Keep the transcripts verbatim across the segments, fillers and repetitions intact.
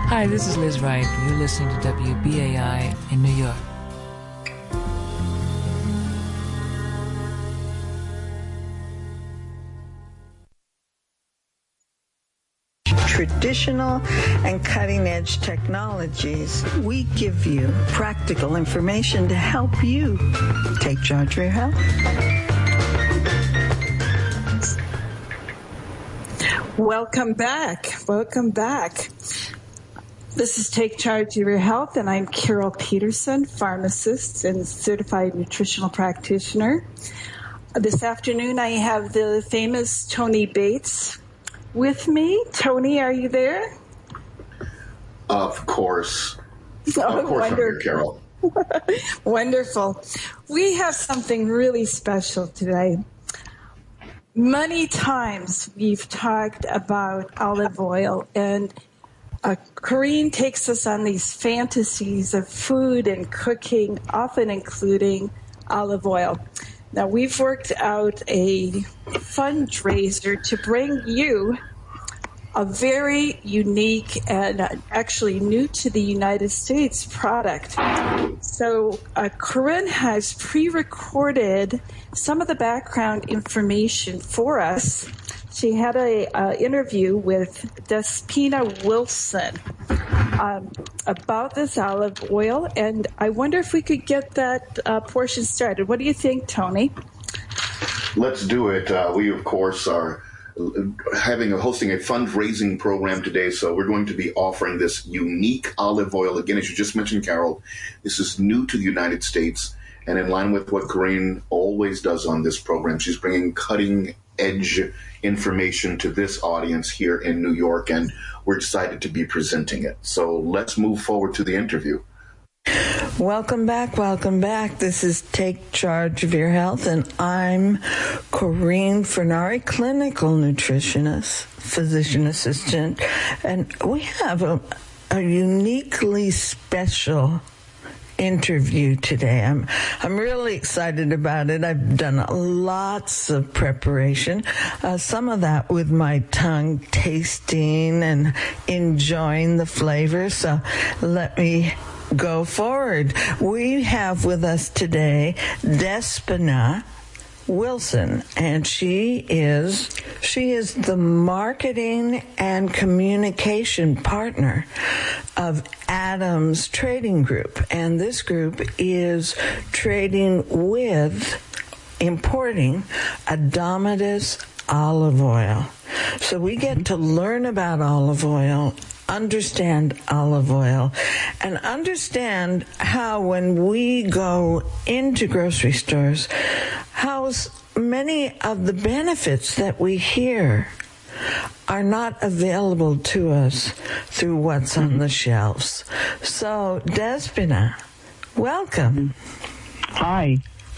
Hi, this is Liz Wright. You're listening to W B A I in New York. Traditional and cutting-edge technologies, we give you practical information to help you take charge of your health. Welcome back. Welcome back. This is Take Charge of Your Health, and I'm Carol Peterson, pharmacist and certified nutritional practitioner. This afternoon, I have the famous Tony Bates with me. Tony, are you there? Of course. Oh, of course I'm here, Carol. Wonderful. We have something really special today. Many times we've talked about olive oil, and uh, Corinne takes us on these fantasies of food and cooking, often including olive oil. Now, we've worked out a fundraiser to bring you a very unique and uh, actually new to the United States product. So uh, Corinne has pre-recorded some of the background information for us. She had a uh, interview with Despina Wilson um, about this olive oil, and I wonder if we could get that uh, portion started. What do you think, Tony? Let's do it. Uh, we, of course, are having a hosting a fundraising program today, so we're going to be offering this unique olive oil. Again, as you just mentioned, Carol, this is new to the United States, and in line with what Corinne always does on this program, she's bringing cutting-edge information to this audience here in New York, and we're excited to be presenting it. So let's move forward to the interview. Welcome back, welcome back. This is Take Charge of Your Health, and I'm Corinne Fernari, clinical nutritionist, physician assistant, and we have a, a uniquely special interview today. I'm I'm really excited about it. I've done lots of preparation, uh, some of that with my tongue tasting and enjoying the flavor. So let me go forward. We have with us today Despina Wilson, and she is she is the marketing and communication partner of Adams Trading Group, and this group is trading with importing Adamatus olive oil. So we get to learn about olive oil, understand olive oil, and understand how when we go into grocery stores, how many of the benefits that we hear are not available to us through what's on the shelves. So, Despina, welcome. Hi.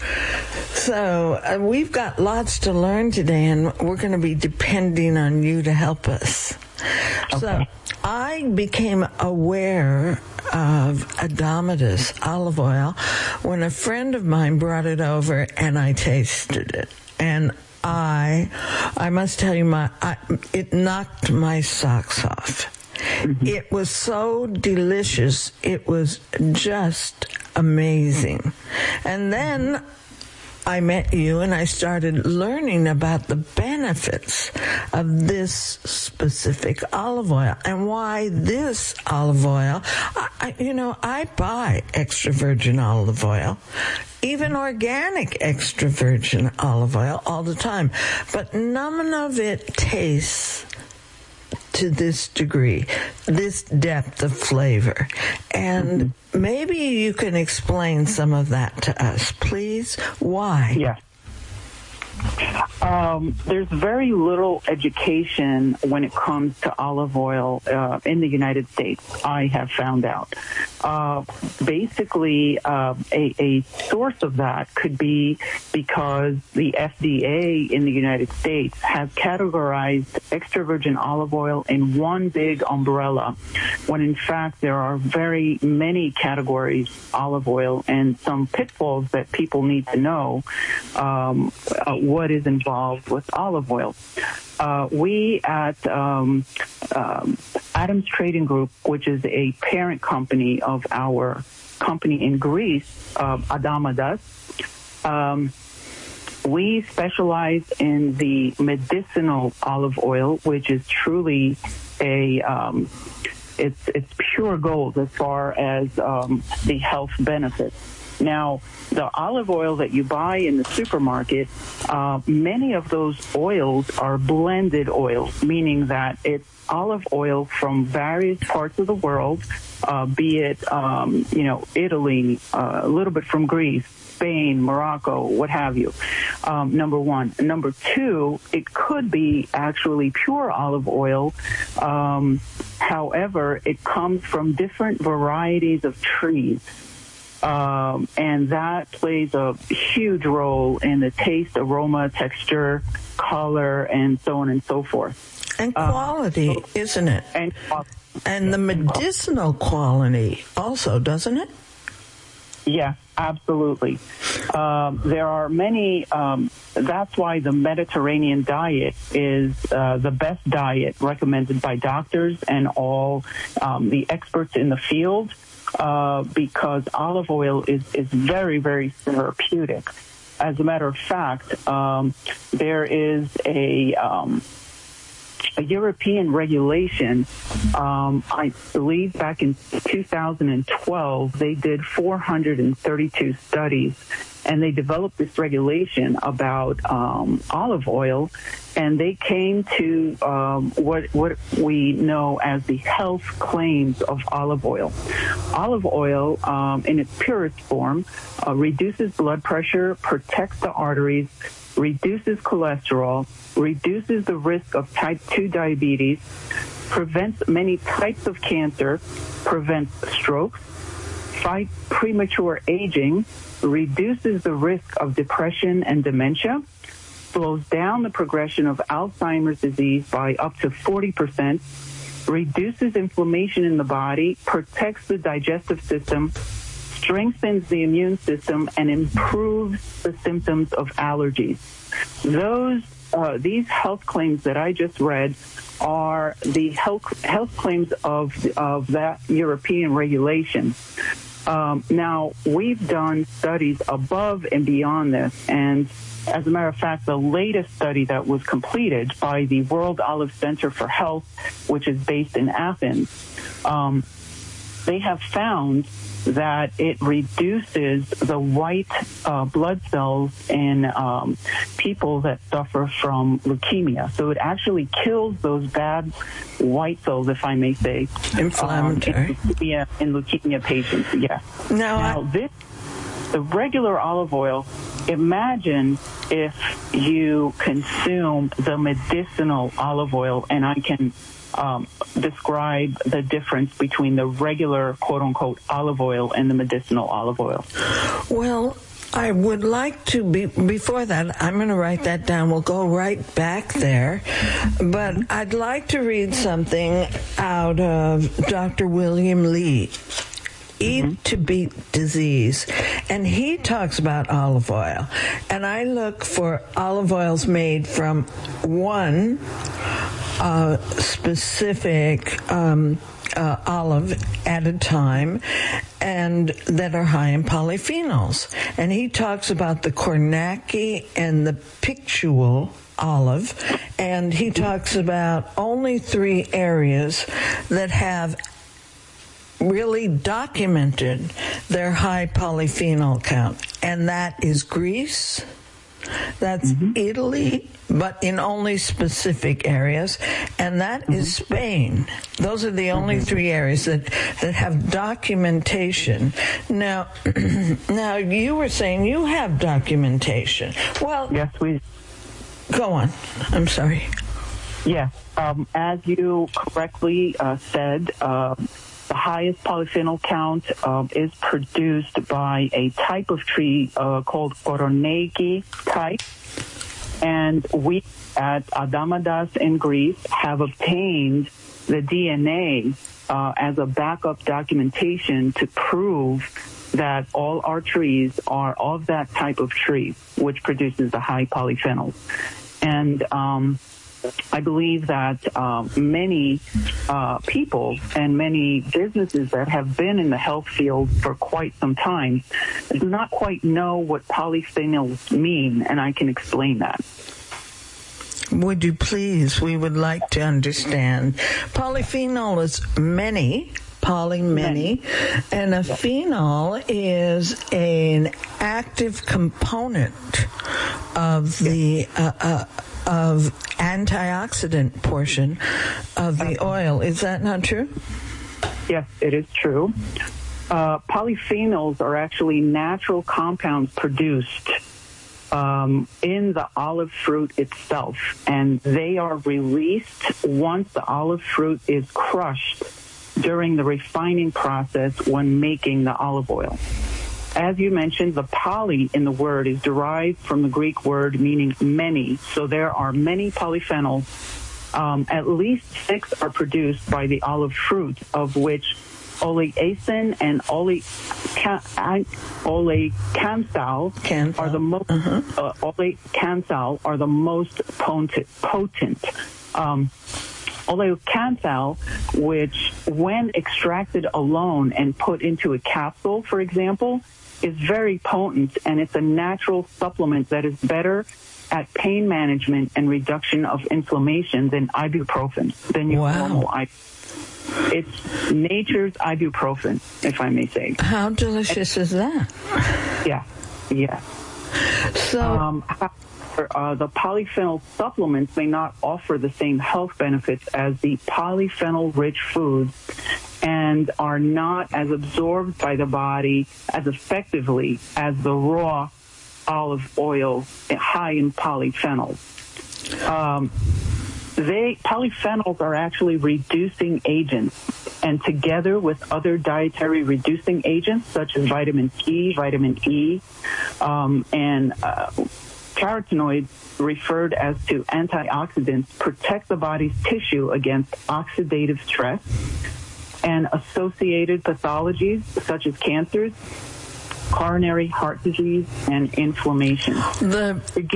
So, uh, we've got lots to learn today, and we're going to be depending on you to help us. Okay. So, I became aware of Adamatus olive oil when a friend of mine brought it over and I tasted it. And I, I must tell you, my I, it knocked my socks off. Mm-hmm. It was so delicious. It was just amazing. And then I met you and I started learning about the benefits of this specific olive oil and why this olive oil, I, you know, I buy extra virgin olive oil, even organic extra virgin olive oil all the time, but none of it tastes to this degree, this depth of flavor. And mm-hmm. maybe you can explain some of that to us, please. Why? Yeah. Um, there's very little education when it comes to olive oil uh, in the United States, I have found out. Uh, basically, uh, a, a source of that could be because the F D A in the United States has categorized extra virgin olive oil in one big umbrella, when in fact there are very many categories of olive oil and some pitfalls that people need to know um, uh, what is involved with olive oil. Uh, we at um, um, Adams Trading Group, which is a parent company of our company in Greece, uh, Adamadas, um, we specialize in the medicinal olive oil, which is truly a um, it's it's pure gold as far as um, the health benefits. Now, the olive oil that you buy in the supermarket, uh, many of those oils are blended oils, meaning that it's olive oil from various parts of the world, uh, be it, um, you know, Italy, uh, a little bit from Greece, Spain, Morocco, what have you, um, number one. Number two, it could be actually pure olive oil. Um, however, it comes from different varieties of trees. Um, and that plays a huge role in the taste, aroma, texture, color, and so on and so forth. And quality, uh, isn't it? And, and the medicinal quality also, doesn't it? Yeah, absolutely. Um, there are many, um, that's why the Mediterranean diet is uh, the best diet recommended by doctors and all um, the experts in the field. Uh, because olive oil is, is very, very therapeutic. As a matter of fact, um, there is a, um, a European regulation. Um, I believe back in two thousand twelve, they did four hundred thirty-two studies, and they developed this regulation about um, olive oil, and they came to um, what what we know as the health claims of olive oil. Olive oil, um, in its purest form, uh, reduces blood pressure, protects the arteries, reduces cholesterol, reduces the risk of type two diabetes, prevents many types of cancer, prevents strokes, fights premature aging, reduces the risk of depression and dementia, slows down the progression of Alzheimer's disease by up to forty percent, reduces inflammation in the body, protects the digestive system, strengthens the immune system, and improves the symptoms of allergies. Those, uh, these health claims that I just read are the health health claims of of that European regulation. Um, now, we've done studies above and beyond this, and as a matter of fact, the latest study that was completed by the World Olive Center for Health, which is based in Athens, um, they have found that it reduces the white uh, blood cells in um, people that suffer from leukemia. So it actually kills those bad white cells, if I may say. Inflammatory. Um, in, leukemia, in leukemia patients, yes. Now, now I- this, the regular olive oil, imagine if you consume the medicinal olive oil, and I can Um, describe the difference between the regular quote-unquote olive oil and the medicinal olive oil. Well, I would like to be, before that, I'm going to write that down. We'll go right back there. But I'd like to read something out of Doctor William Li, Eat mm-hmm. to Beat Disease. And he talks about olive oil. And I look for olive oils made from one uh, specific um, uh, olive at a time, and that are high in polyphenols. And he talks about the Kornacki and the Pictual olive, and he talks about only three areas that have really documented their high polyphenol count, and that is Greece, that's mm-hmm. Italy, but in only specific areas, and that mm-hmm. is Spain. Those are the only mm-hmm. three areas that, that have documentation. Now, now you were saying you have documentation. Well, yes, we. Go on. I'm sorry. Yes, um, as you correctly uh, said. Uh, The highest polyphenol count um, is produced by a type of tree uh, called Kornacki type. And we at Adamadas in Greece have obtained the D N A uh, as a backup documentation to prove that all our trees are of that type of tree, which produces the high polyphenols. And um, I believe that um, many uh, people and many businesses that have been in the health field for quite some time do not quite know what polyphenols mean, and I can explain that. Would you please? We would like to understand. Polyphenol is many. Poly many, and a phenol is an active component of the uh, uh, of antioxidant portion of the oil. Is that not true? Yes, it is true. Uh, polyphenols are actually natural compounds produced um, in the olive fruit itself, and they are released once the olive fruit is crushed during the refining process when making the olive oil. As you mentioned, the poly in the word is derived from the Greek word meaning many. So there are many polyphenols. Um, at least six are produced by the olive fruit, of which oleasin and ole, oleocansal are the most uh-huh. uh, oleocansal are the most potent. potent. Um, Oleocansal, which when extracted alone and put into a capsule, for example, is very potent, and it's a natural supplement that is better at pain management and reduction of inflammation than ibuprofen, than your wow. normal ibuprofen. It's nature's ibuprofen, if I may say. How delicious is that? Yeah, yeah. So... Um, Uh, the polyphenol supplements may not offer the same health benefits as the polyphenol-rich foods and are not as absorbed by the body as effectively as the raw olive oil high in polyphenols. Um, they polyphenols are actually reducing agents, and together with other dietary reducing agents such as vitamin C, vitamin E, um, and uh, carotenoids, referred as to antioxidants, protect the body's tissue against oxidative stress and associated pathologies such as cancers, coronary heart disease, and inflammation. The,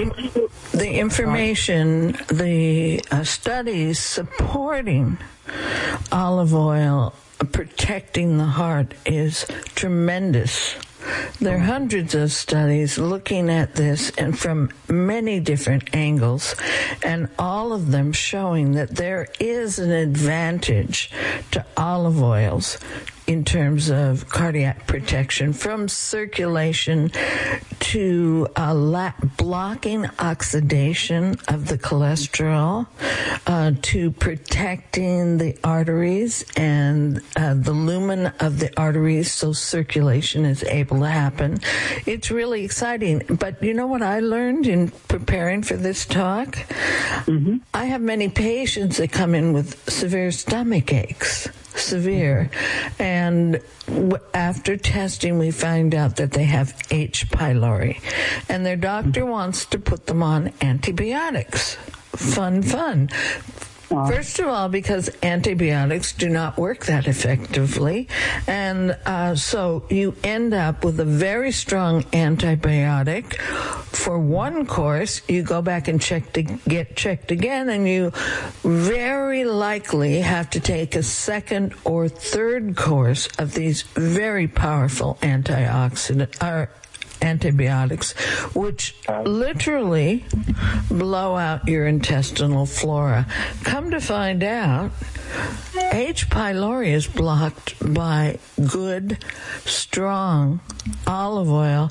the information, the uh, studies supporting olive oil protecting the heart is tremendous. There are hundreds of studies looking at this and from many different angles, and all of them showing that there is an advantage to olive oils in terms of cardiac protection, from circulation to uh, la- blocking oxidation of the cholesterol, uh, to protecting the arteries and uh, the lumen of the arteries so circulation is able to happen. It's really exciting. But you know what I learned in preparing for this talk? Mm-hmm. I have many patients that come in with severe stomach aches. Severe. And w- after testing, we find out that they have H. pylori. And their doctor wants to put them on antibiotics. Fun, fun. First of all, because antibiotics do not work that effectively. And uh, so you end up with a very strong antibiotic. For one course, you go back and check to get checked again, and you very likely have to take a second or third course of these very powerful antioxidant or antibiotics, which literally blow out your intestinal flora. Come to find out, H. pylori is blocked by good, strong olive oil,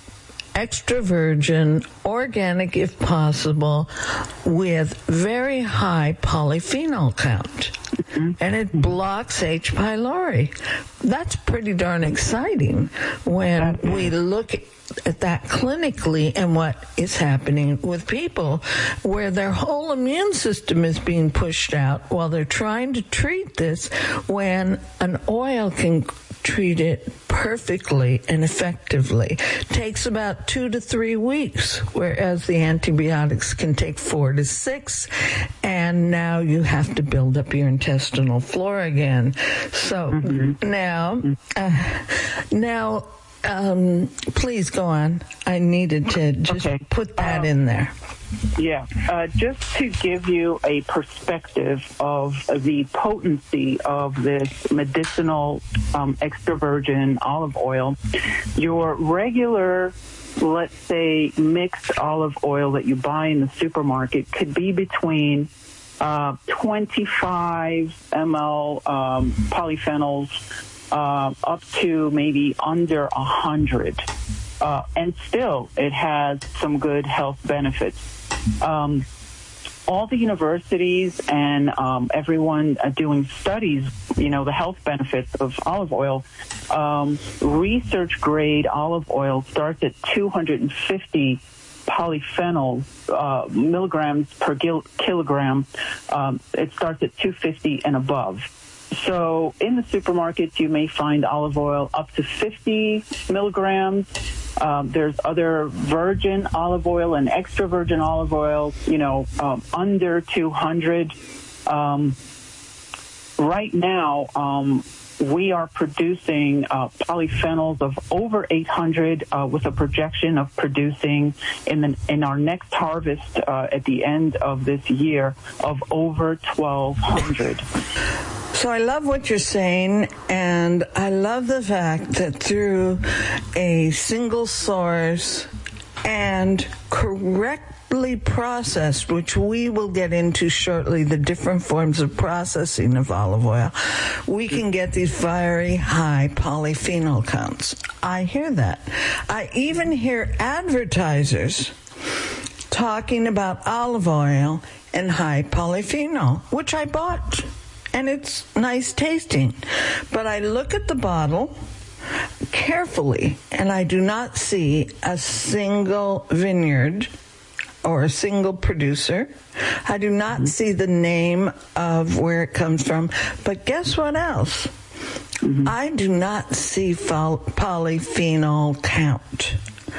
extra virgin, organic if possible, with very high polyphenol count. Mm-hmm. And it blocks H. pylori. That's pretty darn exciting when we look at that clinically and what is happening with people where their whole immune system is being pushed out while they're trying to treat this, when an oil can treat it perfectly and effectively. Takes about two to three weeks, whereas the antibiotics can take four to six, and now you have to build up your intestinal flora again. So mm-hmm. now, uh, now Um, please go on. I needed to just Okay. put that Um, in there. Yeah, uh, just to give you a perspective of the potency of this medicinal um, extra virgin olive oil, your regular, let's say, mixed olive oil that you buy in the supermarket could be between uh, twenty-five milliliters um, polyphenols uh, up to maybe under one hundred. Uh, and still, it has some good health benefits. Um, all the universities and um, everyone uh, doing studies, you know, the health benefits of olive oil, um, research grade olive oil starts at two hundred fifty polyphenols, uh, milligrams per gil- kilogram. Um, it starts at two hundred fifty and above. So in the supermarkets, you may find olive oil up to fifty milligrams. Um, there's other virgin olive oil and extra virgin olive oil, you know, um, under two hundred. Um, right now, um, we are producing uh, polyphenols of over eight hundred uh, with a projection of producing in, the, in our next harvest uh, at the end of this year of over twelve hundred. So I love what you're saying, and I love the fact that through a single source and correctly processed, which we will get into shortly, the different forms of processing of olive oil, we can get these very high polyphenol counts. I hear that. I even hear advertisers talking about olive oil and high polyphenol, which I bought. And it's nice tasting. But I look at the bottle carefully, and I do not see a single vineyard or a single producer. I do not mm-hmm. see the name of where it comes from. But guess what else? Mm-hmm. I do not see fol- polyphenol count.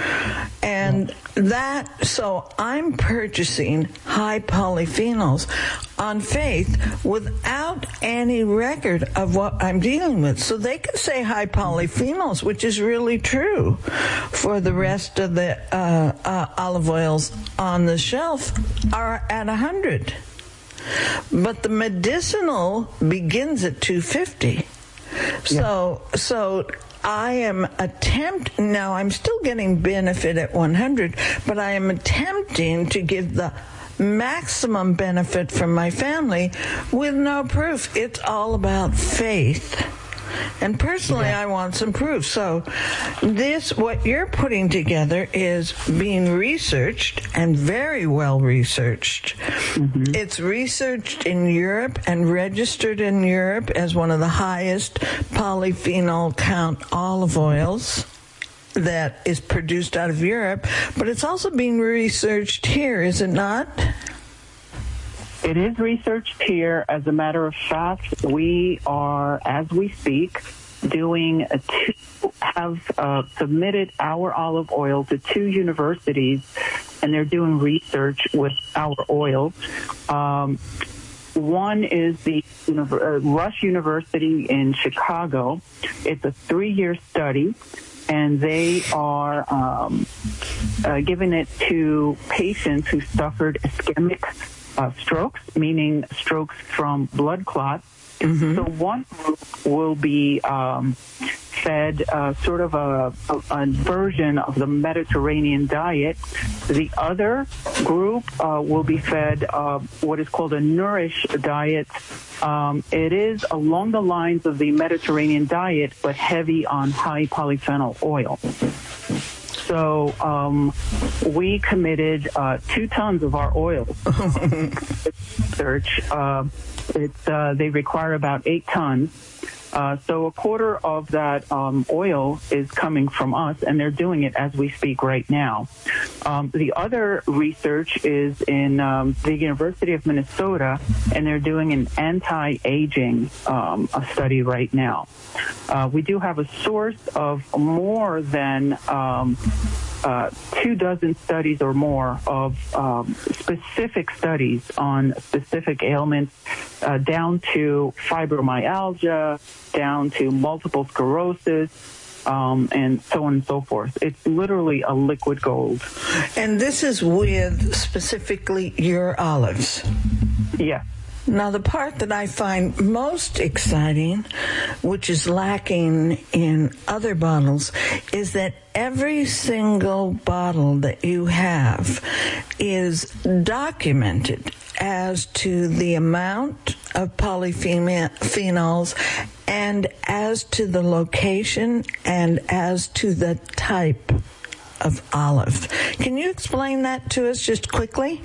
And that, so I'm purchasing high polyphenols on faith without any record of what I'm dealing with. So they can say high polyphenols, which is really true for the rest of the uh, uh, olive oils on the shelf are at one hundred. But the medicinal begins at two fifty. So, yeah. so I am attempt now I'm still getting benefit at one hundred, but I am attempting to give the maximum benefit from my family with no proof. It's all about faith. And personally, yeah. I want some proof. So this, what you're putting together is being researched and very well researched. Mm-hmm. It's researched in Europe and registered in Europe as one of the highest polyphenol count olive oils that is produced out of Europe. But it's also being researched here, is it not? It is researched here. As a matter of fact, we are, as we speak, doing a two, have uh, submitted our olive oil to two universities, and they're doing research with our oils. Um, one is the uh, Rush University in Chicago. It's a three-year study, and they are um, uh, giving it to patients who suffered ischemic Uh, strokes, meaning strokes from blood clots. Mm-hmm. So one group will be um, fed uh, sort of a, a, a version of the Mediterranean diet. The other group uh, will be fed uh, what is called a Nourish diet. Um, it is along the lines of the Mediterranean diet, but heavy on high polyphenol oil. So um, we committed uh, two tons of our oil research. Uh, it's, uh, they require about eight tons. Uh, so a quarter of that um, oil is coming from us, and they're doing it as we speak right now. Um, the other research is in um, the University of Minnesota, and they're doing an anti-aging um, a study right now. Uh, we do have a source of more than um, uh, two dozen studies or more of um, specific studies on specific ailments, uh, down to fibromyalgia, down to multiple sclerosis, um, and so on and so forth. It's literally a liquid gold. And this is with specifically your olives. Yes. Now, the part that I find most exciting, which is lacking in other bottles, is that every single bottle that you have is documented as to the amount of polyphenols and as to the location and as to the type of olive. Can you explain that to us just quickly?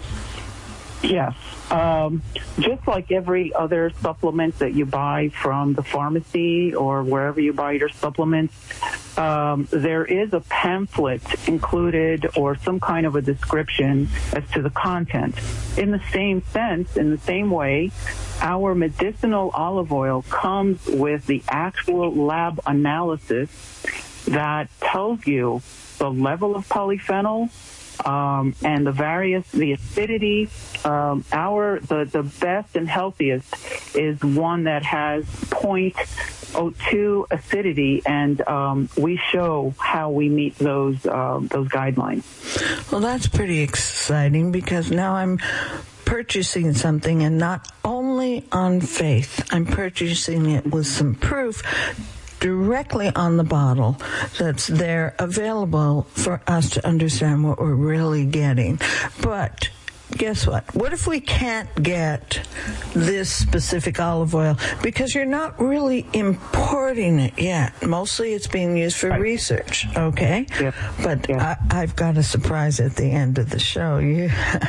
Yes. Um, just like every other supplement that you buy from the pharmacy or wherever you buy your supplements, um, there is a pamphlet included or some kind of a description as to the content. In the same sense, in the same way, our medicinal olive oil comes with the actual lab analysis that tells you the level of polyphenol, Um, and the various, the acidity, um, our, the, the best and healthiest is one that has zero point zero two acidity, and um, we show how we meet those, uh, those guidelines. Well, that's pretty exciting because now I'm purchasing something and not only on faith, I'm purchasing it with some proof directly on the bottle that's there available for us to understand what we're really getting. But guess what? What if we can't get this specific olive oil because you're not really importing it yet? Mostly it's being used for right. research, okay? Yep. But yep. I, I've got a surprise at the end of the show. You,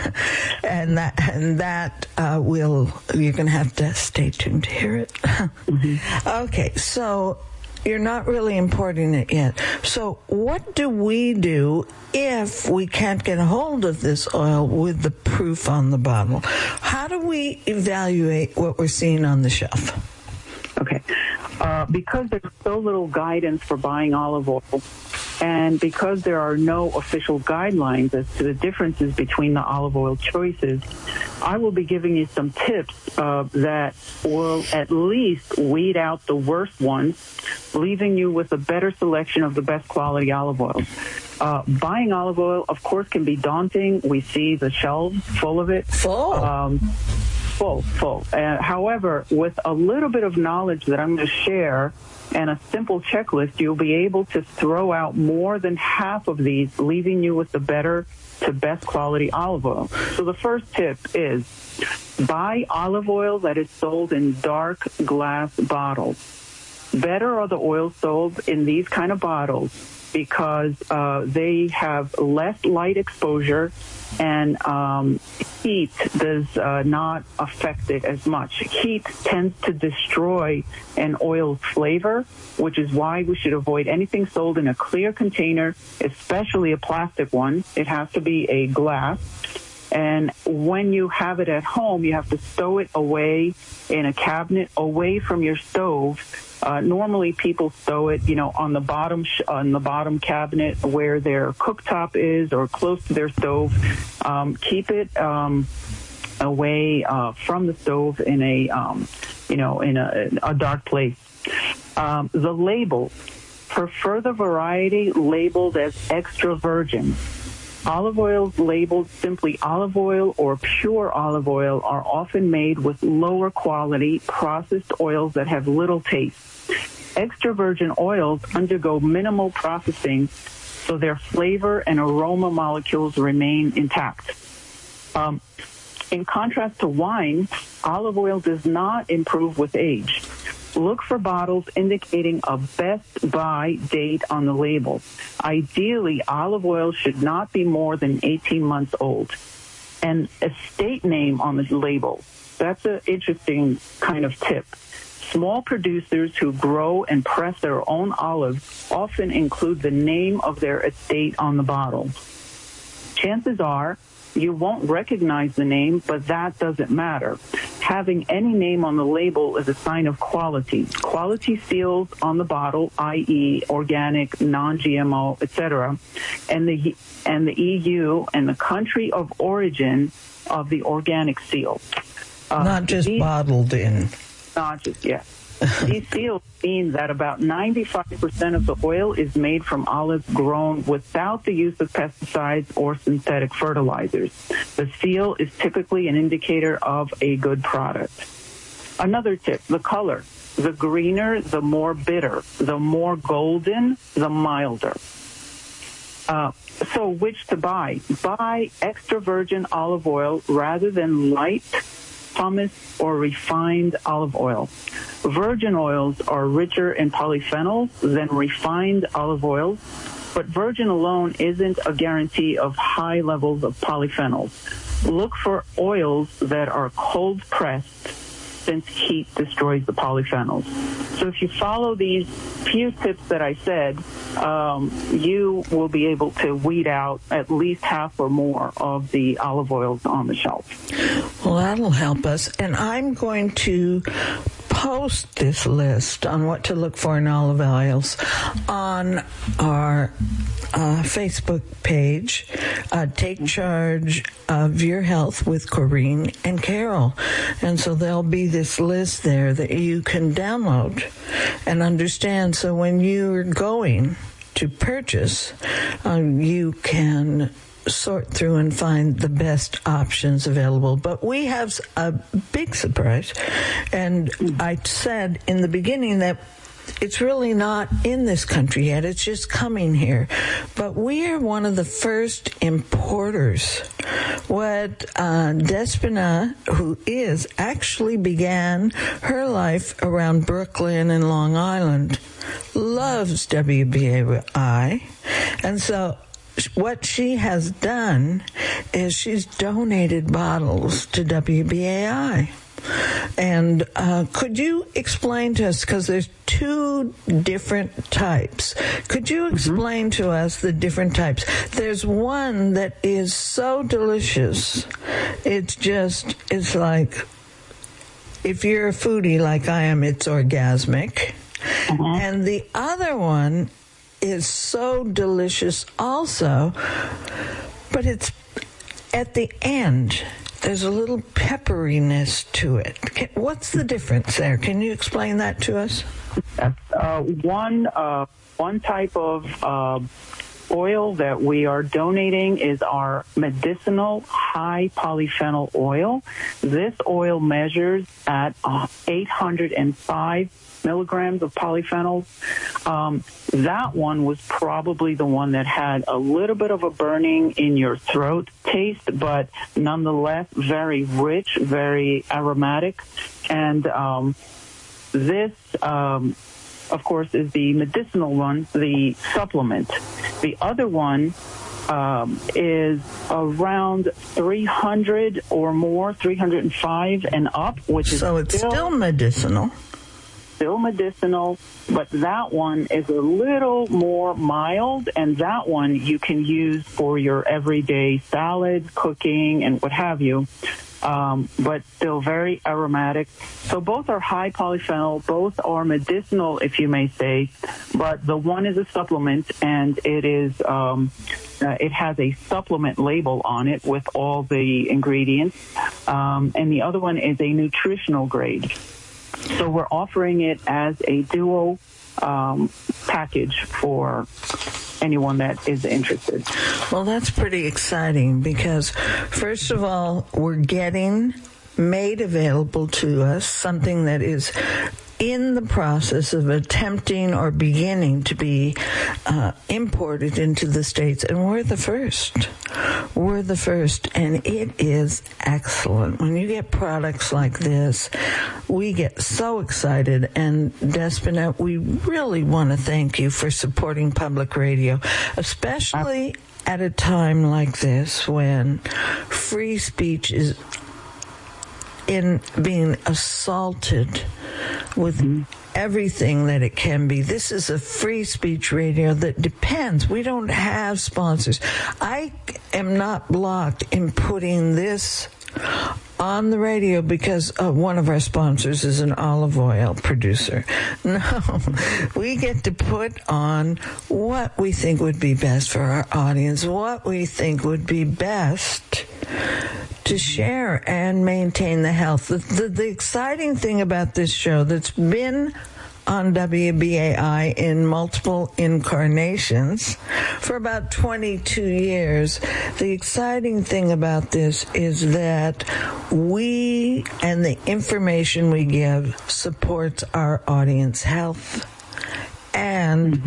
and that, and that uh, will, you're going to have to stay tuned to hear it. Mm-hmm. Okay, so you're not really importing it yet. So what do we do if we can't get a hold of this oil with the proof on the bottle? How do we evaluate what we're seeing on the shelf? Okay. Uh, because there's so little guidance for buying olive oil, and because there are no official guidelines as to the differences between the olive oil choices, I will be giving you some tips uh, that will at least weed out the worst ones, leaving you with a better selection of the best quality olive oil. Uh, buying olive oil, of course, can be daunting. We see the shelves full of it. Full? Um, full, full. Uh, however, with a little bit of knowledge that I'm going to share and a simple checklist, you'll be able to throw out more than half of these, leaving you with the better to best quality olive oil. So the first tip is buy olive oil that is sold in dark glass bottles. Better are the oils sold in these kind of bottles because uh, they have less light exposure and um, heat does uh, not affect it as much. Heat tends to destroy an oil's flavor, which is why we should avoid anything sold in a clear container, especially a plastic one. It has to be a glass. And when you have it at home, you have to stow it away in a cabinet away from your stove. Uh, normally, people stow it, you know, on the bottom sh- on the bottom cabinet where their cooktop is, or close to their stove. Um, keep it um, away uh, from the stove in a, um, you know, in a, a dark place. Um, the label, for further variety, labeled as extra virgin. Olive oils labeled simply olive oil or pure olive oil are often made with lower quality processed oils that have little taste. Extra virgin oils undergo minimal processing, so their flavor and aroma molecules remain intact. Um, in contrast to wine, olive oil does not improve with age. Look for bottles indicating a best buy date on the label. Ideally, olive oil should not be more than eighteen months old. And estate name on the label. That's an interesting kind of tip. Small producers who grow and press their own olives often include the name of their estate on the bottle. Chances are you won't recognize the name, but that doesn't matter. Having any name on the label is a sign of quality. Quality seals on the bottle, that is organic, non-G M O, et cetera, and the and the E U and the country of origin of the organic seal. Uh, not just these, bottled in. Not just, yeah. These seals mean that about ninety-five percent of the oil is made from olives grown without the use of pesticides or synthetic fertilizers. The seal is typically an indicator of a good product. Another tip, the color. The greener, the more bitter. The more golden, the milder. Uh, so which to buy? Buy extra virgin olive oil rather than light, pumice, or refined olive oil. Virgin oils are richer in polyphenols than refined olive oils, but virgin alone isn't a guarantee of high levels of polyphenols. Look for oils that are cold pressed, since heat destroys the polyphenols. So if you follow these few tips that I said, um, you will be able to weed out at least half or more of the olive oils on the shelf. Well, that'll help us. And I'm going to post this list on what to look for in olive oils on our uh, Facebook page, uh, Take Charge of Your Health with Corinne and Carol. And so there'll be this list there that you can download and understand. So when you're going to purchase, um, you can sort through and find the best options available. But we have a big surprise. And I said in the beginning that it's really not in this country yet. It's just coming here. But we are one of the first importers. What uh, Despina, who is, actually began her life around Brooklyn and Long Island, loves W B A I. And so what she has done is she's donated bottles to W B A I. And uh, could you explain to us, because there's two different types, could you explain mm-hmm. to us the different types? There's one that is so delicious, it's just, it's like, if you're a foodie like I am, it's orgasmic. Mm-hmm. And the other one is so delicious also, but it's at the end, there's a little pepperiness to it. Can, what's the difference there? Can you explain that to us? Uh, one uh, one type of uh, oil that we are donating is our medicinal high polyphenol oil. This oil measures at uh, eight hundred five milligrams of polyphenols. Um, that one was probably the one that had a little bit of a burning in your throat taste, but nonetheless very rich, very aromatic. And um, this, um, of course, is the medicinal one, the supplement. The other one Um, is around three hundred or more, three hundred five and up, which is so it's still, still medicinal. Still medicinal, but that one is a little more mild, and that one you can use for your everyday salad, cooking, and what have you. Um, but still very aromatic. So both are high polyphenol, both are medicinal, if you may say, but the one is a supplement, and it is um, uh, it has a supplement label on it with all the ingredients, um, and the other one is a nutritional grade. So we're offering it as a duo um, package for anyone that is interested. Well, that's pretty exciting because, first of all, we're getting made available to us something that is in the process of attempting or beginning to be uh, imported into the States, and we're the first. We're the first, and it is excellent. When you get products like this, we get so excited, and Despina, we really want to thank you for supporting public radio, especially at a time like this when free speech is in being assaulted with everything that it can be. This is a free speech radio that depends. We don't have sponsors. I am not blocked in putting this on the radio because uh, one of our sponsors is an olive oil producer. No, we get to put on what we think would be best for our audience, what we think would be best to share and maintain the health. The, the, the exciting thing about this show that's been on W B A I in multiple incarnations for about twenty-two years. The exciting thing about this is that we and the information we give supports our audience health, and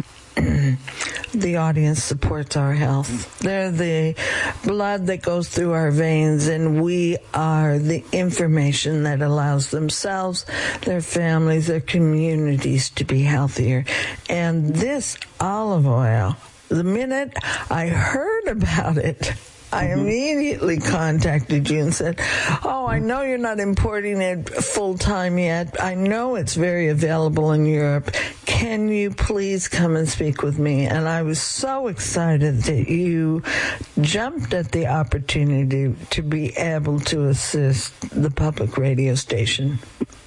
the audience supports our health. They're the blood that goes through our veins, and we are the information that allows themselves, their families, their communities to be healthier. And this olive oil, the minute I heard about it, I immediately contacted you and said, oh, I know you're not importing it full-time yet. I know it's very available in Europe. Can you please come and speak with me? And I was so excited that you jumped at the opportunity to be able to assist the public radio station.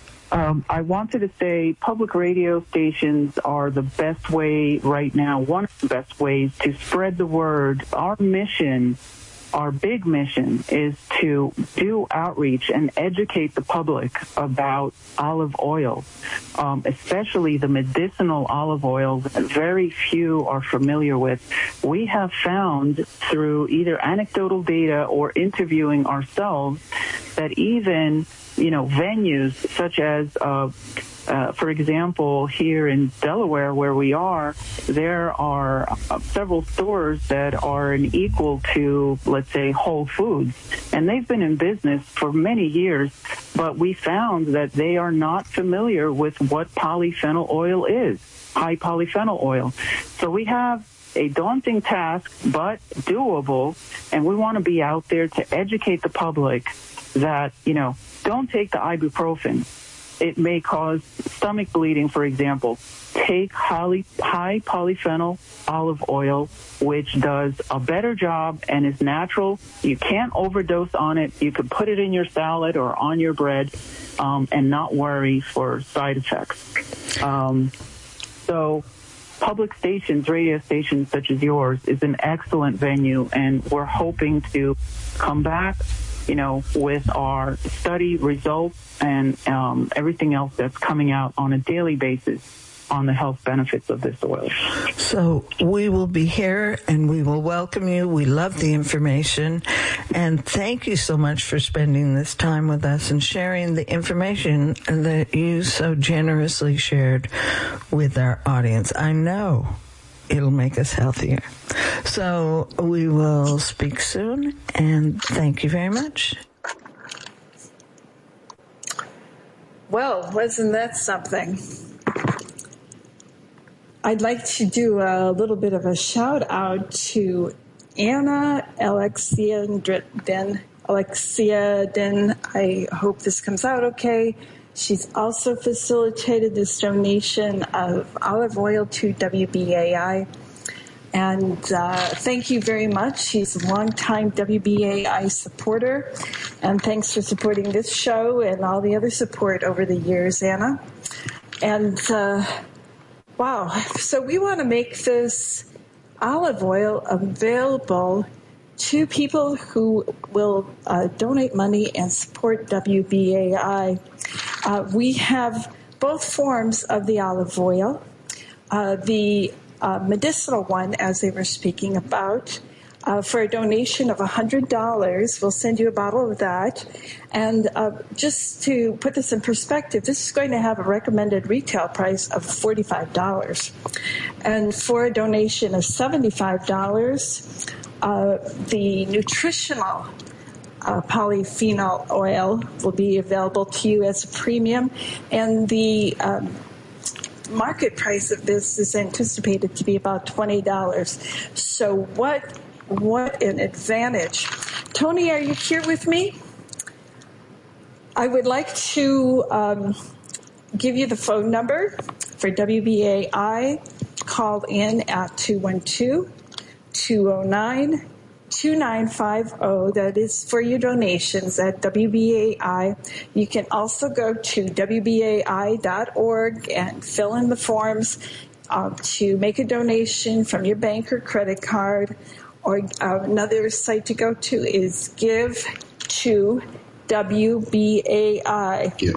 Um, I wanted to say public radio stations are the best way right now, one of the best ways to spread the word. Our mission, our big mission, is to do outreach and educate the public about olive oil, um, especially the medicinal olive oils that very few are familiar with. We have found through either anecdotal data or interviewing ourselves that even, you know, venues such as, uh, Uh, for example, here in Delaware, where we are, there are uh, several stores that are an equal to, let's say, Whole Foods. And they've been in business for many years, but we found that they are not familiar with what polyphenol oil is, high polyphenol oil. So we have a daunting task, but doable, and we want to be out there to educate the public that, you know, don't take the ibuprofen. It may cause stomach bleeding, for example. Take high, high polyphenol olive oil, which does a better job and is natural. You can't overdose on it. You can put it in your salad or on your bread um, and not worry for side effects. Um, so public stations, radio stations such as yours, is an excellent venue, and we're hoping to come back, you know, with our study results and um, everything else that's coming out on a daily basis on the health benefits of this oil. So we will be here and we will welcome you. We love the information, and thank you so much for spending this time with us and sharing the information that you so generously shared with our audience. I know it'll make us healthier. So we will speak soon, and thank you very much. Well, wasn't that something? I'd like to do a little bit of a shout out to Anna Alexiadin. Alexiadin. I hope this comes out okay. She's also facilitated this donation of olive oil to W B A I. And uh, thank you very much. She's a longtime W B A I supporter. And thanks for supporting this show and all the other support over the years, Anna. And uh, wow, so we want to make this olive oil available to people who will uh, donate money and support W B A I. Uh, we have both forms of the olive oil. Uh, the uh, medicinal one, as they were speaking about, uh, for a donation of one hundred dollars, we'll send you a bottle of that. And uh, just to put this in perspective, this is going to have a recommended retail price of forty-five dollars. And for a donation of seventy-five dollars, uh, the nutritional Uh, polyphenol oil will be available to you as a premium, and the um, market price of this is anticipated to be about twenty dollars. So what what an advantage. Tony, are you here with me? I would like to um, give you the phone number for W B A I. Call in at two one two, two oh nine, two nine five zero. That is for your donations at W B A I. You can also go to W B A I dot org and fill in the forms uh, to make a donation from your bank or credit card. Or uh, another site to go to is give to W B A I. Yeah.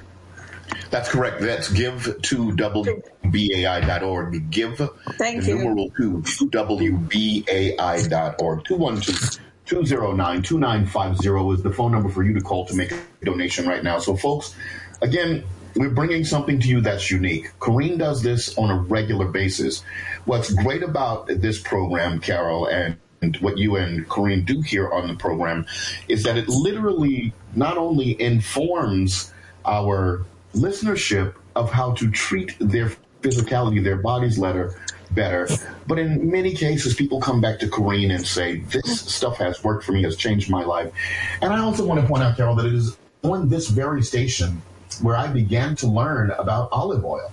That's correct. That's give to W B A I dot org. Give Thank the you. numeral two, W B A I dot org. two one two, two zero nine, two nine five zero is the phone number for you to call to make a donation right now. So, folks, again, we're bringing something to you that's unique. Corrine does this on a regular basis. What's great about this program, Carol, and And what you and Corrine do here on the program is that it literally not only informs our listenership of how to treat their physicality, their bodies better, better, but in many cases, people come back to Corrine and say, this stuff has worked for me, has changed my life. And I also want to point out, Carol, that it is on this very station where I began to learn about olive oil.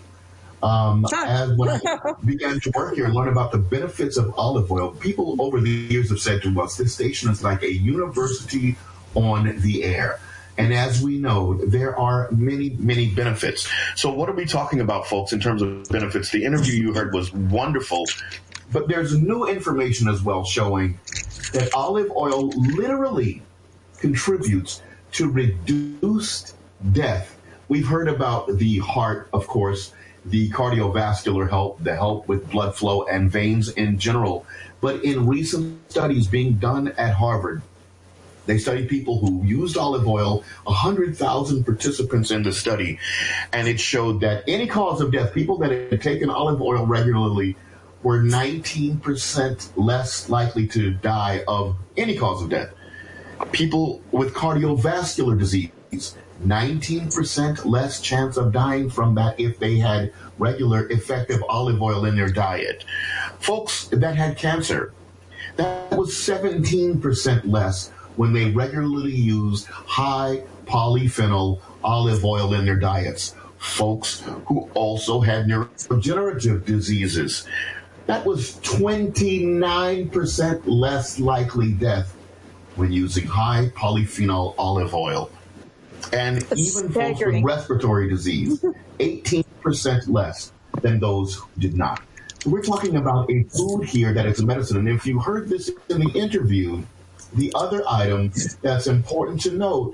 Um, as when I began to work here and learn about the benefits of olive oil, people over the years have said to us, this station is like a university on the air. And as we know, there are many, many benefits. So what are we talking about, folks, in terms of benefits? The interview you heard was wonderful, but there's new information as well showing that olive oil literally contributes to reduced death. We've heard about the heart, of course, the cardiovascular health, the help with blood flow and veins in general. But in recent studies being done at Harvard, they studied people who used olive oil, one hundred thousand participants in the study, and it showed that any cause of death, people that had taken olive oil regularly were nineteen percent less likely to die of any cause of death. People with cardiovascular disease, nineteen percent less chance of dying from that if they had regular effective olive oil in their diet. Folks that had cancer, that was seventeen percent less when they regularly used high polyphenol olive oil in their diets. Folks who also had neurodegenerative diseases, that was twenty-nine percent less likely death when using high polyphenol olive oil. And That's even staggering. folks with respiratory disease, eighteen percent less than those who did not. So we're talking about a food here that is a medicine. And if you heard this in the interview, the other item that's important to note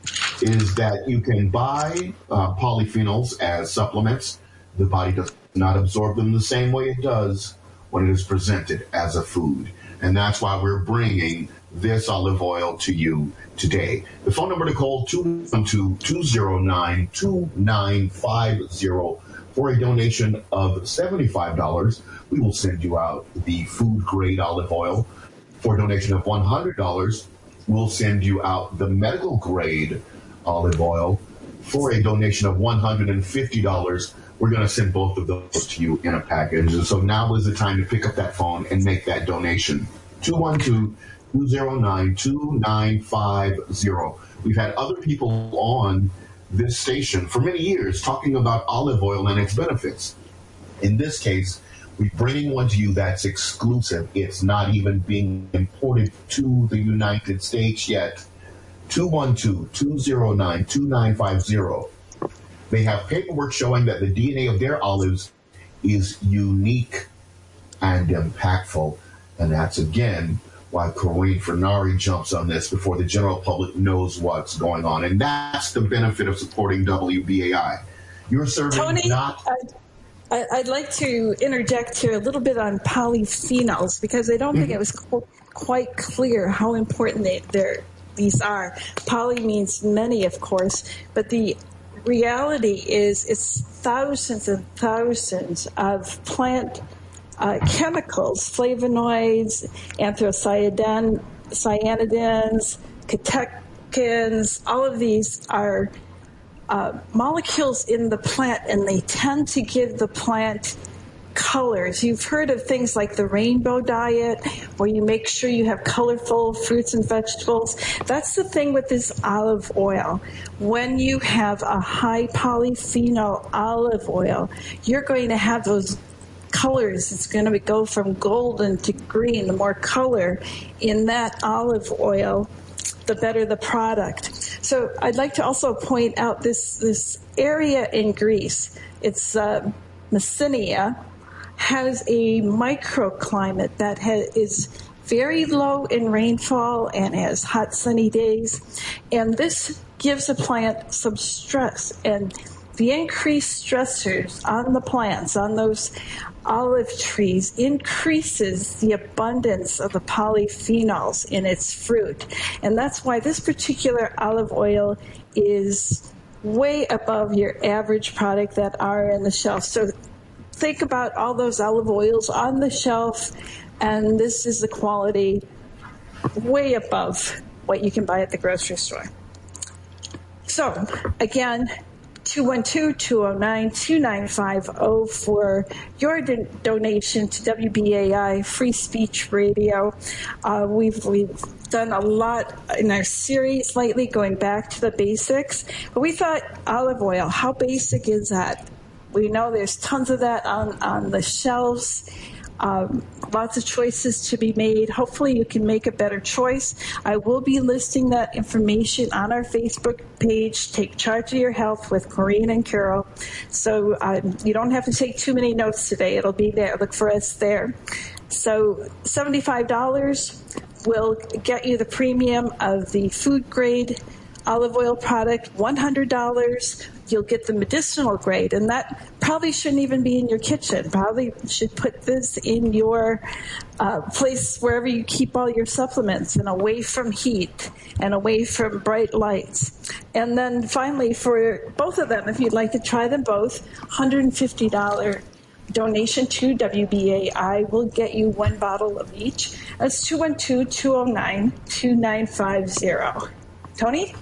is that you can buy uh, polyphenols as supplements. The body does not absorb them the same way it does when it is presented as a food. And that's why we're bringing this olive oil to you today. The phone number to call, two one two, two zero nine, two nine five zero. For a donation of seventy-five dollars, we will send you out the food-grade olive oil. For a donation of one hundred dollars, we'll send you out the medical-grade olive oil. For a donation of one hundred fifty dollars, we're going to send both of those to you in a package. And so now is the time to pick up that phone and make that donation. two one two, two zero nine, two nine five zero. We've had other people on this station for many years talking about olive oil and its benefits. In this case, we're bringing one to you that's exclusive. It's not even being imported to the United States yet. two one two, two zero nine, two nine five zero. They have paperwork showing that the D N A of their olives is unique and impactful. And that's, again, why Corrine Furnari jumps on this before the general public knows what's going on. And that's the benefit of supporting W B A I. You're serving Tony, not... I, I'd like to interject here a little bit on polyphenols because I don't mm-hmm. think it was qu- quite clear how important they, they're, these are. Poly means many, of course, but the reality is it's thousands and thousands of plant uh, chemicals, flavonoids, anthocyanidins, cyanidins, catechins. All of these are uh, molecules in the plant, and they tend to give the plant colors. You've heard of things like the rainbow diet, where you make sure you have colorful fruits and vegetables. That's the thing with this olive oil. When you have a high polyphenol olive oil, you're going to have those colors. It's going to go from golden to green. The more color in that olive oil, the better the product. So I'd like to also point out this, this area in Greece. It's uh, Messenia, has a microclimate that ha- is very low in rainfall and has hot sunny days. And this gives the plant some stress. And the increased stressors on the plants, on those olive trees, increases the abundance of the polyphenols in its fruit. And that's why this particular olive oil is way above your average product that are in the shelf. So think about all those olive oils on the shelf, and this is the quality way above what you can buy at the grocery store. So again, two one two, two oh nine, two nine five oh for your do- donation to W B A I Free Speech Radio. Uh, we've, we've done a lot in our series lately, going back to the basics. But we thought olive oil, how basic is that? We know there's tons of that on, on the shelves. Um, lots of choices to be made. Hopefully you can make a better choice. I will be listing that information on our Facebook page, Take Charge of Your Health with Corinne and Carol. So um, you don't have to take too many notes today. It'll be there. Look for us there. So seventy-five dollars will get you the premium of the food grade olive oil product. One hundred dollars you'll get the medicinal grade, and that probably shouldn't even be in your kitchen. Probably should put this in your uh, place wherever you keep all your supplements, and away from heat and away from bright lights. And then finally, for both of them, if you'd like to try them both, one hundred fifty dollars donation to W B A I will get you one bottle of each. That's two one two, two oh nine, two nine five oh. Tony?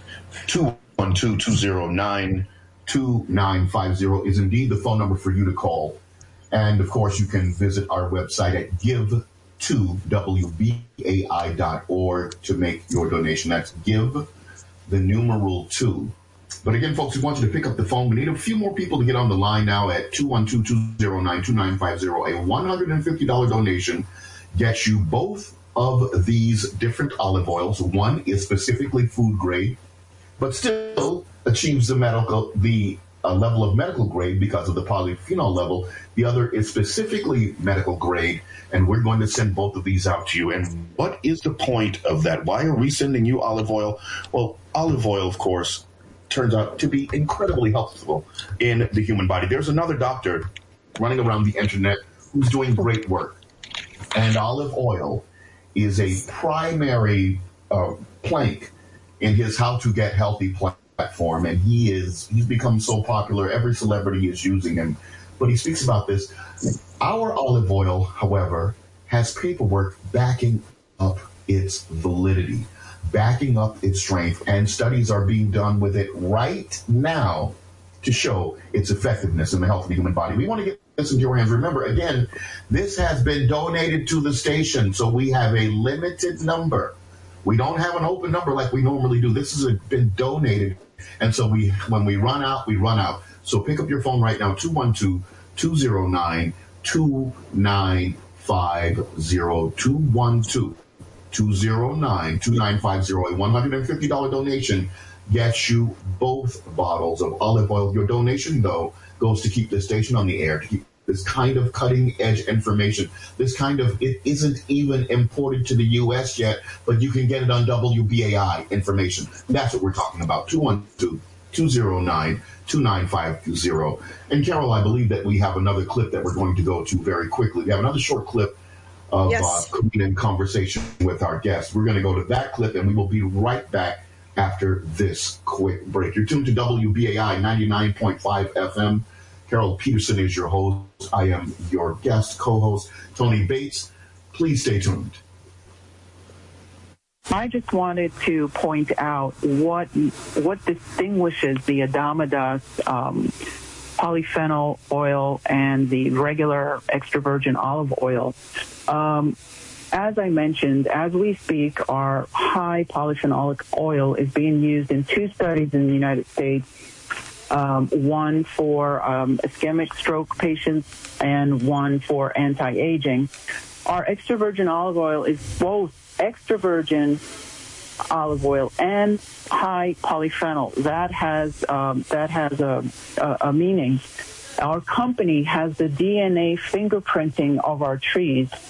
two one two, two oh nine, two nine five oh is indeed the phone number for you to call. And, of course, you can visit our website at give to W B A I dot org to make your donation. That's give, the numeral two. But, again, folks, we want you to pick up the phone. We need a few more people to get on the line now at two one two, two oh nine, two nine five oh. A one hundred fifty dollars donation gets you both of these different olive oils. One is specifically food grade, but still achieves the medical the uh, level of medical grade because of the polyphenol level. The other is specifically medical grade, and we're going to send both of these out to you. And what is the point of that? Why are we sending you olive oil? Well, olive oil, of course, turns out to be incredibly helpful in the human body. There's another doctor running around the internet who's doing great work, and olive oil is a primary uh, plank in his How to Get Healthy platform, and he is he's become so popular. Every celebrity is using him. But he speaks about this. Our olive oil, however, has paperwork backing up its validity, backing up its strength, and studies are being done with it right now to show its effectiveness in the health of the human body. We want to get this into your hands. Remember, again, this has been donated to the station, so we have a limited number. We don't have an open number like we normally do. This has been donated, and so we, when we run out, we run out. So pick up your phone right now, two one two, two oh nine, two nine five oh, two one two, two oh nine, two nine five oh. A one hundred fifty dollars donation gets you both bottles of olive oil. Your donation, though, goes to keep this station on the air, to keep this kind of cutting-edge information. This kind of, it isn't even imported to the U S yet, but you can get it on W B A I information. That's what we're talking about, two one two, two oh nine, two nine five oh. And, Carol, I believe that we have another clip that we're going to go to very quickly. We have another short clip of yes. uh, in conversation with our guest. We're going to go to that clip, and we will be right back after this quick break. You're tuned to W B A I ninety-nine point five F M. Carol Peterson is your host. I am your guest, co-host, Tony Bates. Please stay tuned. I just wanted to point out what what distinguishes the Adamadas um, polyphenol oil and the regular extra virgin olive oil. Um, as I mentioned, as we speak, our high polyphenolic oil is being used in two studies in the United States. Um, one for um, ischemic stroke patients and one for anti-aging. Our extra virgin olive oil is both extra virgin olive oil and high polyphenol. That has um, that has a, a, a meaning. Our company has the D N A fingerprinting of our trees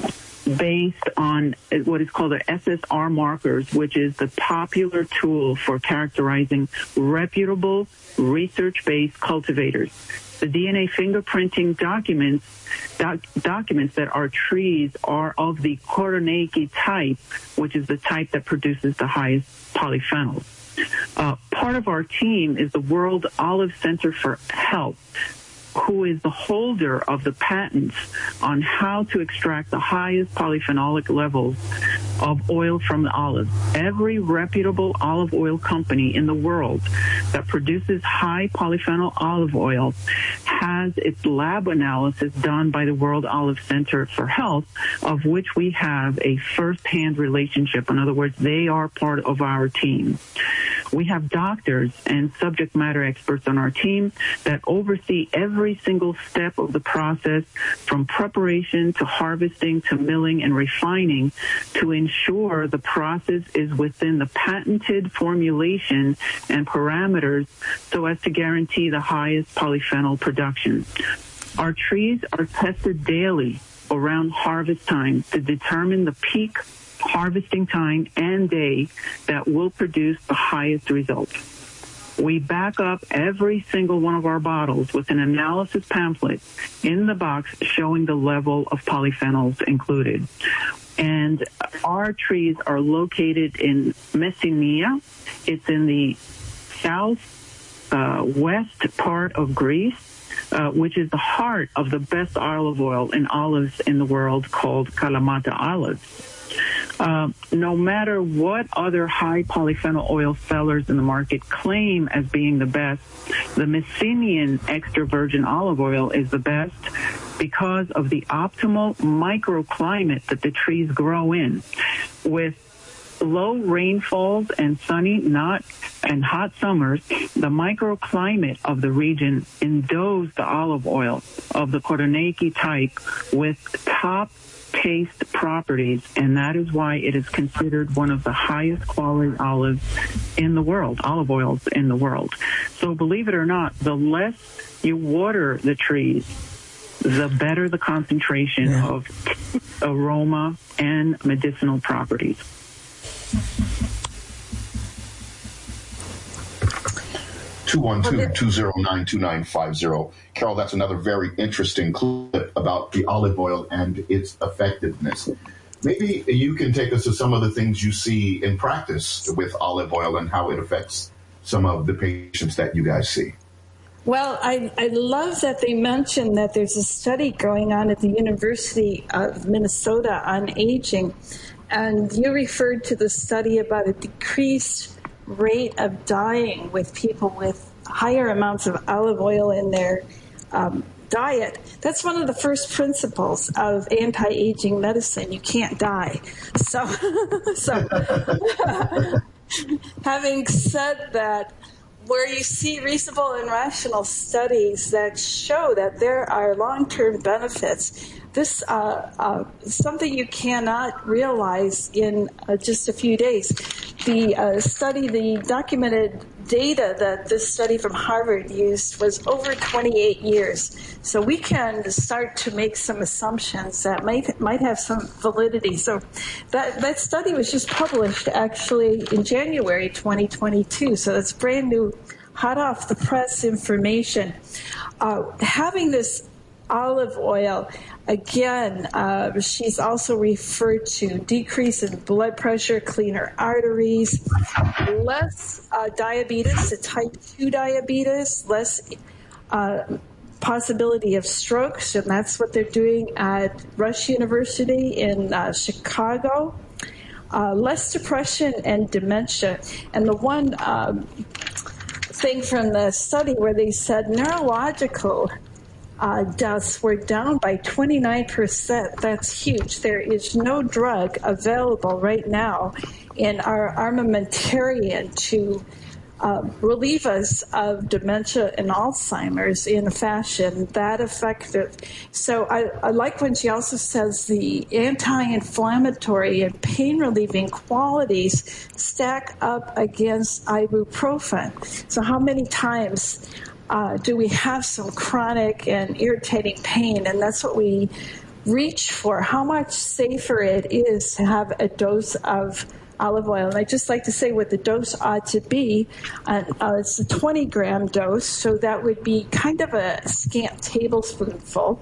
based on what is called the S S R markers, which is the popular tool for characterizing reputable, research-based cultivators. The D N A fingerprinting documents doc, documents that our trees are of the Koroneiki type, which is the type that produces the highest polyphenols. Uh, part of our team is the World Olive Center for Health, who is the holder of the patents on how to extract the highest polyphenolic levels of oil from the olive. Every reputable olive oil company in the world that produces high polyphenol olive oil has its lab analysis done by the World Olive Center for Health, of which we have a first-hand relationship. In other words, they are part of our team. We have doctors and subject matter experts on our team that oversee every single step of the process, from preparation to harvesting to milling and refining, to ensure the process is within the patented formulation and parameters so as to guarantee the highest polyphenol production. Our trees are tested daily around harvest time to determine the peak harvesting time and day that will produce the highest results. We back up every single one of our bottles with an analysis pamphlet in the box showing the level of polyphenols included. And our trees are located in Messenia. It's in the south uh, west part of Greece, uh, which is the heart of the best olive oil and olives in the world, called Kalamata olives. Uh, no matter what other high polyphenol oil sellers in the market claim as being the best, the Messenian extra virgin olive oil is the best because of the optimal microclimate that the trees grow in. With low rainfalls and sunny, not and hot summers, the microclimate of the region endows the olive oil of the Koroneiki type with top taste properties, and that is why it is considered one of the highest quality olives in the world, olive oils in the world. So believe it or not, the less you water the trees, the better the concentration yeah. of aroma and medicinal properties. two one two, two zero nine, two nine five zero. Carol, that's another very interesting clip about the olive oil and its effectiveness. Maybe you can take us to some of the things you see in practice with olive oil and how it affects some of the patients that you guys see. Well, I, I love that they mentioned that there's a study going on at the University of Minnesota on aging, and you referred to the study about a decreased rate of dying with people with higher amounts of olive oil in their um, diet. That's one of the first principles of anti-aging medicine. You can't die. So, so having said that, where you see reasonable and rational studies that show that there are long-term benefits, this uh, uh, is something you cannot realize in uh, just a few days. The uh, study, the documented data that this study from Harvard used was over twenty-eight years. So we can start to make some assumptions that might might have some validity. So that, that study was just published actually in January twenty twenty-two. So that's brand new, hot off the press information. Uh, having this olive oil, again, uh, she's also referred to decrease in blood pressure, cleaner arteries, less uh, diabetes, the type two diabetes, less uh, possibility of strokes, and that's what they're doing at Rush University in uh, Chicago. Uh, less depression and dementia. And the one um, thing from the study where they said neurological Uh, deaths were down by twenty-nine percent. That's huge. There is no drug available right now in our armamentarium to uh, relieve us of dementia and Alzheimer's in a fashion that effective. So I, I like when she also says the anti-inflammatory and pain-relieving qualities stack up against ibuprofen. So how many times Uh, do we have some chronic and irritating pain? And that's what we reach for, how much safer it is to have a dose of olive oil. And I just like to say what the dose ought to be. Uh, uh, it's a twenty gram dose, so that would be kind of a scant tablespoonful.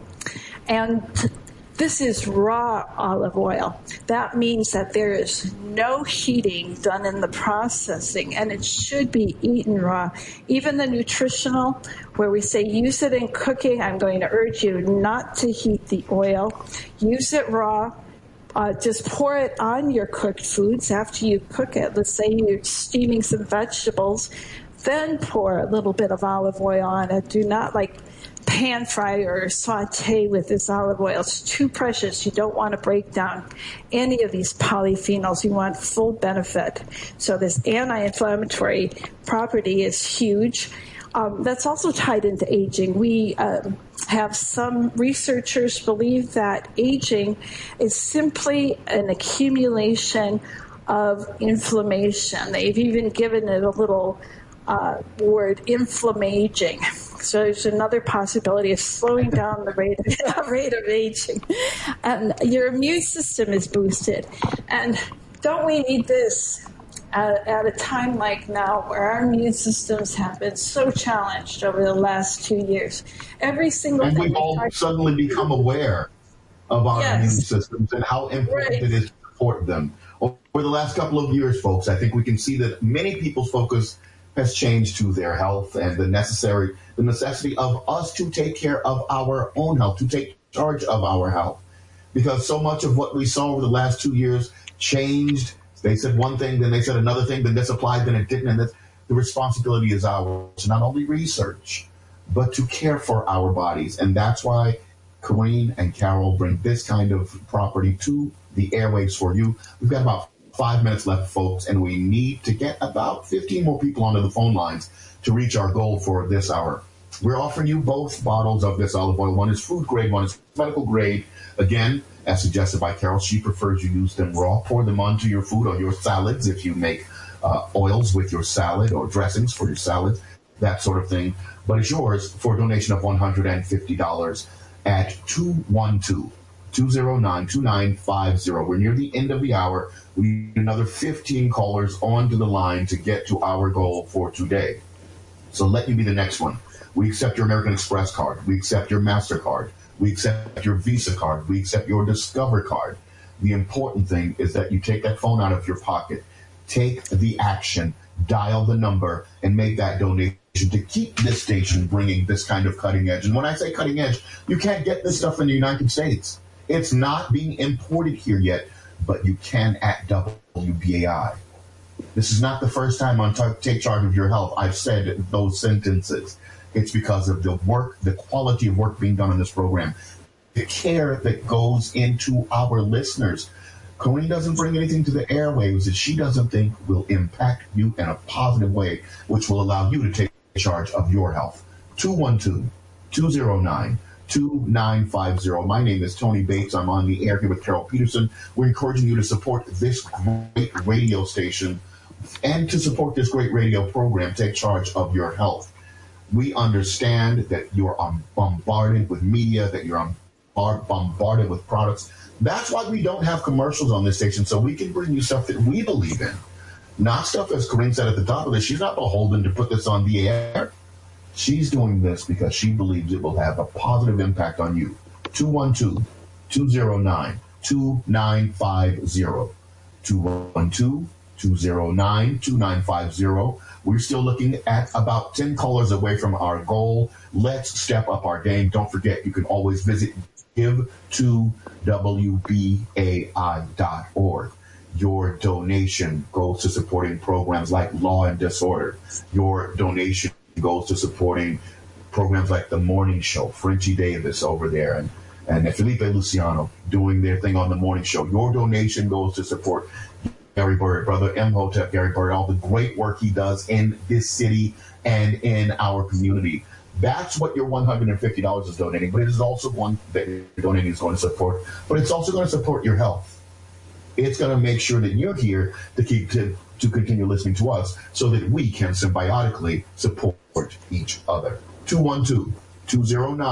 And this is raw olive oil. That means that there is no heating done in the processing, and it should be eaten raw. Even the nutritional, where we say use it in cooking, I'm going to urge you not to heat the oil. Use it raw. Uh, just pour it on your cooked foods after you cook it. Let's say you're steaming some vegetables, then pour a little bit of olive oil on it. Do not like pan fry or saute with this olive oil. It's too precious. You don't want to break down any of these polyphenols. You want full benefit. So this anti-inflammatory property is huge. Um, that's also tied into aging. We um, have some researchers believe that aging is simply an accumulation of inflammation. They've even given it a little uh, word, inflammaging. So there's another possibility of slowing down the rate of, rate of aging. And your immune system is boosted. And don't we need this at, at a time like now where our immune systems have been so challenged over the last two years? Every single and thing. we've all suddenly become aware of our yes. immune systems and how important right. it is to support them. Over the last couple of years, folks, I think we can see that many people's focus has changed to their health and the necessary, the necessity of us to take care of our own health, to take charge of our health. Because so much of what we saw over the last two years changed. They said one thing, then they said another thing, then this applied, then it didn't. And that the responsibility is ours to not only research, but to care for our bodies. And that's why Corrine and Carol bring this kind of property to the airwaves for you. We've got about five minutes left, folks, and we need to get about fifteen more people onto the phone lines to reach our goal for this hour. We're offering you both bottles of this olive oil. One is food grade, one is medical grade. Again, as suggested by Carol, she prefers you use them raw. Pour them onto your food or your salads if you make uh, oils with your salad or dressings for your salads, that sort of thing. But it's yours for a donation of one hundred fifty dollars at two one two, two zero nine, two nine five zero. We're near the end of the hour. We need another fifteen callers onto the line to get to our goal for today. So let you be the next one. We accept your American Express card. We accept your MasterCard. We accept your Visa card. We accept your Discover card. The important thing is that you take that phone out of your pocket, take the action, dial the number, and make that donation to keep this station bringing this kind of cutting edge. And when I say cutting edge, you can't get this stuff in the United States. It's not being imported here yet, but you can at W B A I. This is not the first time on Take Charge of Your Health I've said those sentences. It's because of the work, the quality of work being done on this program, the care that goes into our listeners. Corrine doesn't bring anything to the airwaves that she doesn't think will impact you in a positive way, which will allow you to take charge of your health. two one two, two zero nine, two nine five zero. My name is Tony Bates. I'm on the air here with Carol Peterson. We're encouraging you to support this great radio station and to support this great radio program, Take Charge of Your Health. We understand that you're bombarded with media, that you're bombarded with products. That's why we don't have commercials on this station, so we can bring you stuff that we believe in. Not stuff, as Corrine said at the top of this, she's not beholden to put this on the air. She's doing this because she believes it will have a positive impact on you. two one two, two zero nine, two nine five zero. two one two, two zero nine, two nine five zero. We're still looking at about ten callers away from our goal. Let's step up our game. Don't forget, you can always visit give to W B A I dot org. Your donation goes to supporting programs like Law and Disorder. Your donation goes to supporting programs like The Morning Show, Frenchie Davis over there, and, and Felipe Luciano doing their thing on The Morning Show. Your donation goes to support Gary Bird, Brother Imhotep Gary Bird, all the great work he does in this city and in our community. That's what your one hundred fifty dollars is donating, but it is also one that your donating is going to support, but it's also going to support your health. It's going to make sure that you're here to keep to, to continue listening to us so that we can symbiotically support each other. two one two, two zero nine,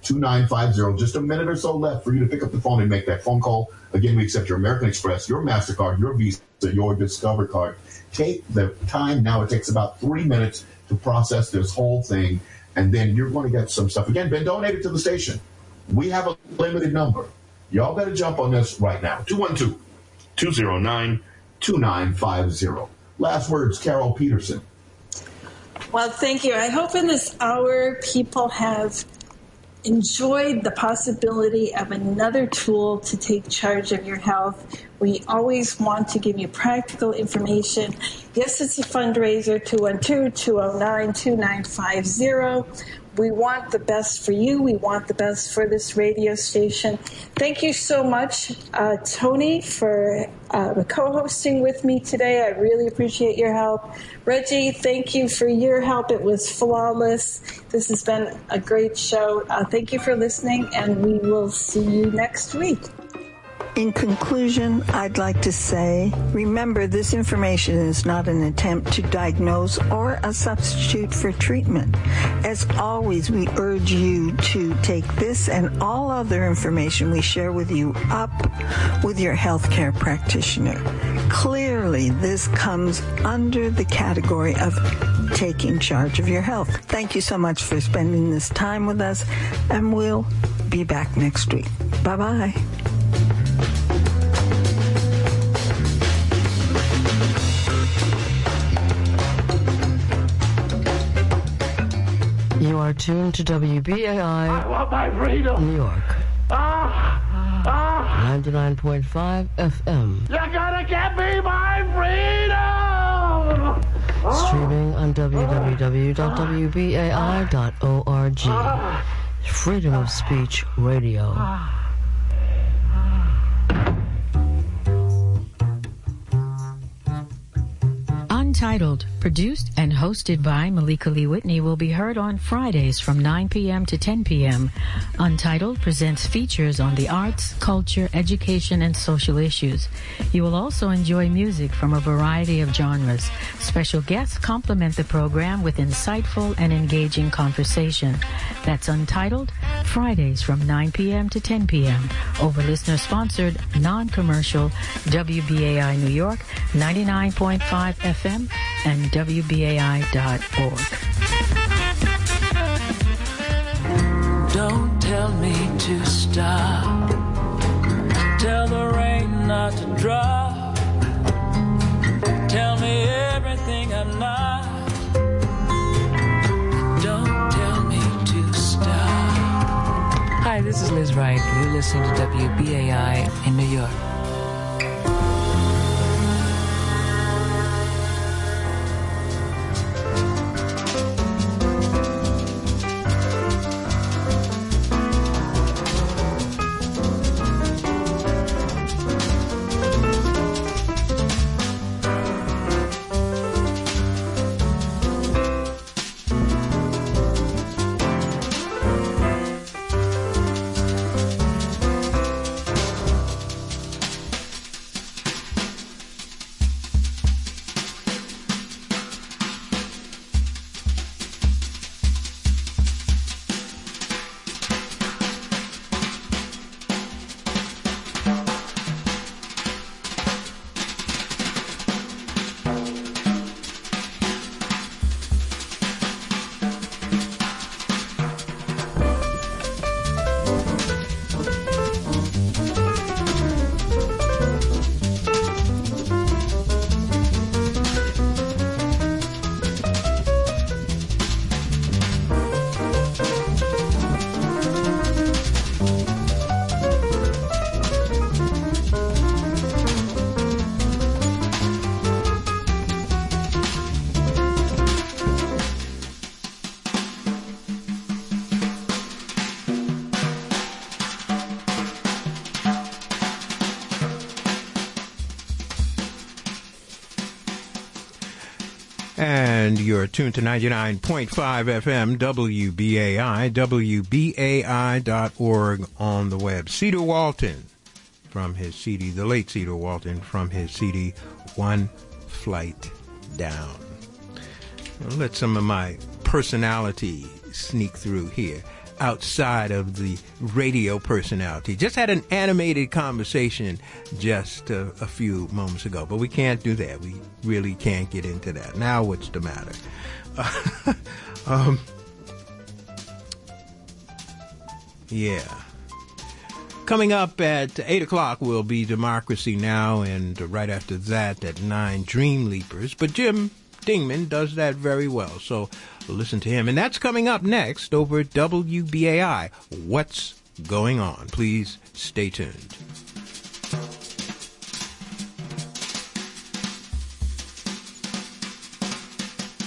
two nine five zero. Just a minute or so left for you to pick up the phone and make that phone call. Again, we accept your American Express, your MasterCard, your Visa, your Discover card. Take the time now. It takes about three minutes to process this whole thing, and then you're going to get some stuff. Again, been donated to the station. We have a limited number. Y'all better jump on this right now. two one two, two zero nine, two nine five zero. Last words, Carol Peterson. Well, thank you. I hope in this hour people have enjoyed the possibility of another tool to take charge of your health. We always want to give you practical information. Yes, it's a fundraiser, two one two, two zero nine, two nine five zero. We want the best for you. We want the best for this radio station. Thank you so much, uh, Tony, for uh, co-hosting with me today. I really appreciate your help. Reggie, thank you for your help. It was flawless. This has been a great show. Uh, thank you for listening, and we will see you next week. In conclusion, I'd like to say, remember, this information is not an attempt to diagnose or a substitute for treatment. As always, we urge you to take this and all other information we share with you up with your healthcare practitioner. Clearly, this comes under the category of taking charge of your health. Thank you so much for spending this time with us, and we'll be back next week. Bye-bye. You are tuned to W B A I, I want my freedom. New York. Ah, ah. ninety-nine point five F M. You're gonna get me my freedom! Streaming on w w w dot w b a i dot org. Freedom of Speech Radio. Untitled, produced and hosted by Malika Lee Whitney, will be heard on Fridays from nine p.m. to ten p.m. Untitled presents features on the arts, culture, education, and social issues. You will also enjoy music from a variety of genres. Special guests complement the program with insightful and engaging conversation. That's Untitled, Fridays from nine p.m. to ten p.m. over listener-sponsored, non-commercial W B A I New York, ninety-nine point five F M, and W B A I dot org. Don't tell me to stop. Tell the rain not to drop. Tell me everything I'm not. Don't tell me to stop. Hi, this is Liz Wright. You're listening to W B A I in New York. And you're tuned to ninety-nine point five F M, W B A I, W B A I dot org on the web. Cedar Walton from his C D, the late Cedar Walton from his C D, One Flight Down. I'll let some of my personality sneak through here. outside of the radio personality. Just had an animated conversation just a, a few moments ago, but we can't do that. We really can't get into that. Now what's the matter? Uh, um, yeah. Coming up at eight o'clock will be Democracy Now! And right after that at nine, Dream Leapers. But Jim Dingman does that very well, so listen to him. And that's coming up next over at W B A I. What's going on? Please stay tuned.